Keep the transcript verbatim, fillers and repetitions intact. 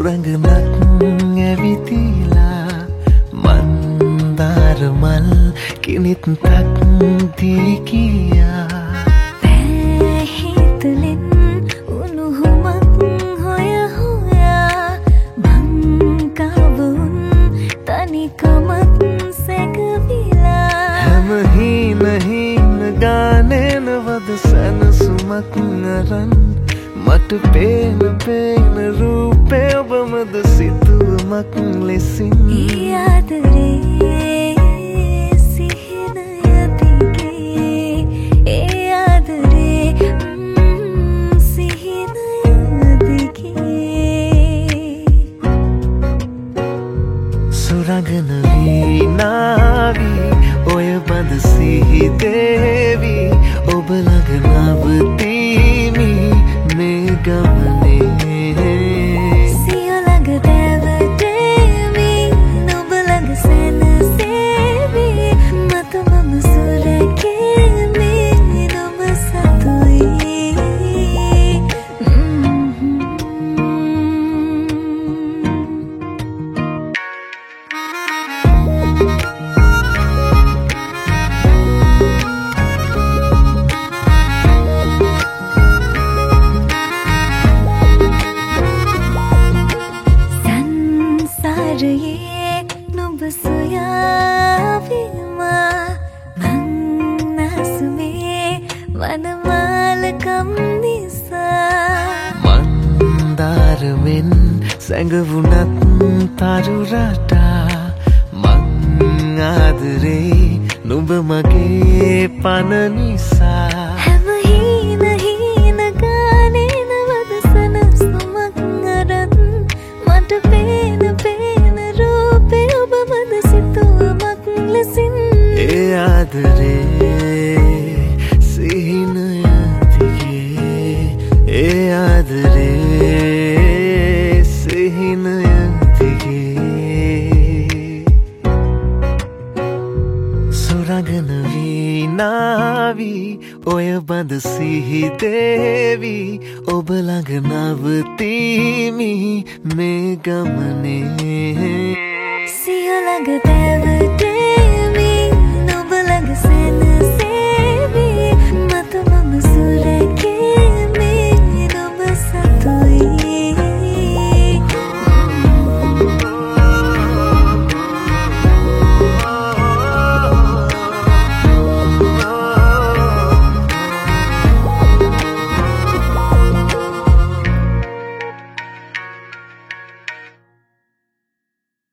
සුරඟනක් ඇවිතිලා මන්දාර මල් කිනිත් තක් දී කියා පැහිතුලින් උණුහුමක් හොය හොයා මංකාවුන් තනිකමත් සැඟවිලා හැම හීන හීන ගානේනවද සැනසුමක් අරන් මට පේන පේන රූපේ ඔබමද සිතුවමක් ලෙසින් ඒ ආදරේ සිහිනය දිගේ ඒ ආදරේ සිහිනය දිගේ සුරඟන වීනාවී ඔය බඳ සිහිදේවි ඔබ ළඟ නවතිමි මේ ගමනේ සිය ළඟ දැවටේවි නුඹ ළඟ සැනසේවි මත මම සුරැකේමි නුඹ සතුයි සංසාරයේ නුඹ සොයාවිමා මං නැසුමේ වනමාලකම් නිසා මන්දාරමෙන් සැඟවුණත් තරු රටා මං ආදරේ නුඹ මගේ පන නිසා හැම හීන හීන ගානේ නවද සනසුමක් අරන් මට පේන පේන රූපේ ඔබමද සිතුවමක් ලෙසින් ඒ ආදරේ සිහිනය දිගේ ඒ ආදරේ සිහිනය දිගේ සුරඟන වීනාවී ඔය බඳ සිහිදේවි ඔබ ළඟ නවතිමි මේ ගමනේ සිය ළඟ දැව